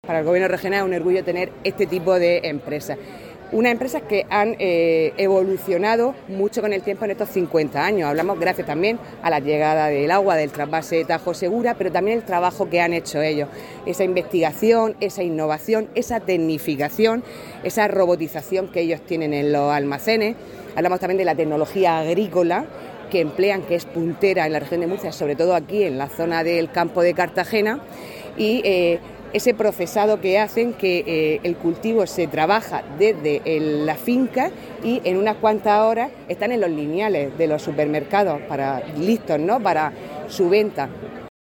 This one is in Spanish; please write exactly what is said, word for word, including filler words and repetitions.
Para el Gobierno regional es un orgullo tener este tipo de empresas. Unas empresas que han eh, evolucionado mucho con el tiempo en estos cincuenta años. Hablamos gracias también a la llegada del agua del trasvase Tajo Segura, pero también el trabajo que han hecho ellos. Esa investigación, esa innovación, esa tecnificación, esa robotización que ellos tienen en los almacenes. Hablamos también de la tecnología agrícola que emplean, que es puntera en la región de Murcia, sobre todo aquí en la zona del campo de Cartagena, y eh, ese procesado que hacen que eh, el cultivo se trabaja desde el, la finca y en unas cuantas horas están en los lineales de los supermercados para listos, ¿no?, para su venta.